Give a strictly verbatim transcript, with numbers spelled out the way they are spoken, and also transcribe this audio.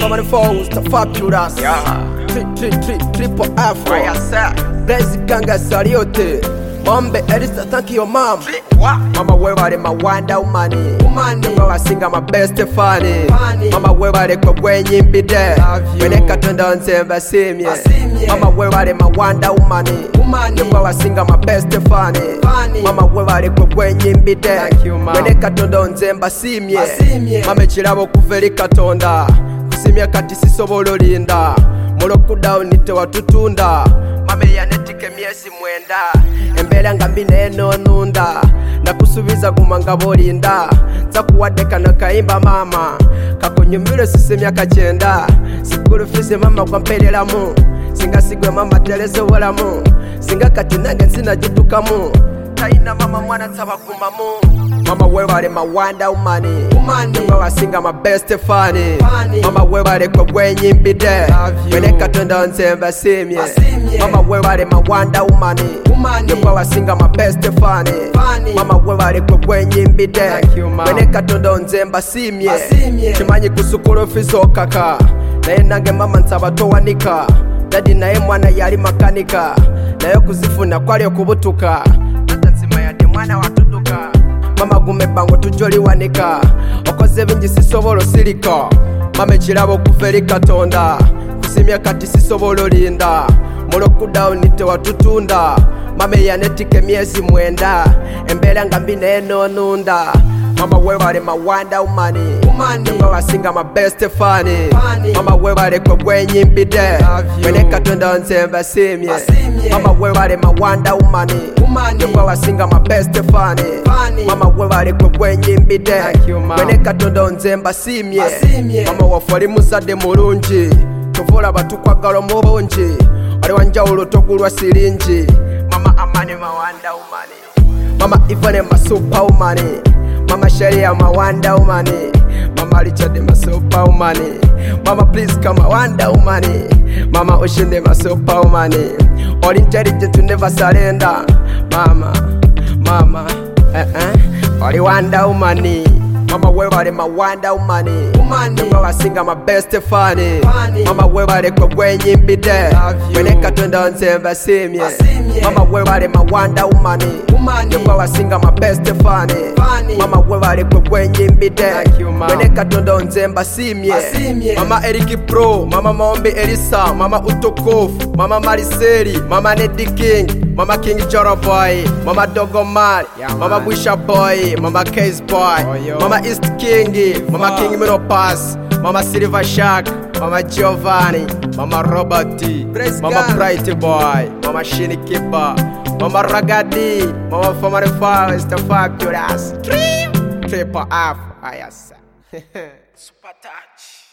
Family phones to fabulous. Yeah. Tri tri tri triple F. Why I said? Blaze ganga saliote. Mombe Elisa, thank you mom. Mama webale mawanda umani Mama wasinga my best funny Mama webale kwa gwenye mbide Wene katonda nzemba simye Mama webale mawanda umani Mama wasinga my best funny Mama webale kwa gwenye mbide Wene katonda nzemba simye Mame chilabo kuveri katonda Kusimya kati sisobolo linda Moloku down nite watutunda Mame yanetike miesi mwenda Embele ngambi neno nunda Nakusubiza kumanga bolinda Zakuwadeka nakaimba mama Kakunyumile sisemya kachenda Sikuru fise mama kwa mpelela mu Singa sigwe mama telezo wala mu Singa kati nange zina jituka mu Taina mama mwana taba kumamu Mama webale mawanda umani Mama wasinga my best funny Mama webale kwa gwenye mbide Wene katonda nzemba simye Mama webale mawanda umani Mama wasinga my best funny Mama webale kwa gwenye mbide Wene katonda nzemba simye Chimanyi kusukulu fizo kaka Naye nange mama nsaba towanika Daddy naye mwana yali makanika Nayo kuzifuna kwali okubutuka Tata nsima yade mwana watuduka Mama gume bango tujoli wanika Okoze bingi sisobolo silika Mame chilabo kuveri katonda Kusimya kati sisobolo linda Moloku down nite watutunda Mame yanetike miezi mwenda Embele ngambi neno nunda Mama webale mawanda umani Mama wasinga my best funny Mama webale kwa gwenye mbide Wene katonda nzemba simye Mama webale mawanda umani Mama wasinga my best funny Mama webale kwa gwenye mbide Wene katonda nzemba simye Mama wafali muzade mulungi Tuvula batukwa galo mubungi Ali wanjawulo togulwa siringi Mama amani mawanda umani Mama Ivane masupa umani Mama Sharia mawanda umani Mama Richard masopa umani Mama please come wanda umani Mama Oshinde masopa umani All intelligent to never surrender Mama, mama, eh eh All wanda umani Mama webale mawanda umani Mama wasinga my best funny Mama webale kwa gwenye mbide Wene katonda nzemba simye Mama webale mawanda umani Mama wasinga my best funny Mama webale kwa gwenye mbide Wene katonda nzemba simye Mama Eriki Pro, Mama Mombe Elisa Mama Utokofu, Mama Mariseli Mama Neddy King, Mama King Joro Boy Mama Dogo Mali, Mama Busha Boy Mama Case Boy, Mama East King, Mama King Minopass Mama Silver Shark, Mama Giovanni Mama Robert T, Mama Bright Boy Mama Shini Kiba Mama Ragadi, Mama Family Files, the Fabulous Triple F, I say Super Touch.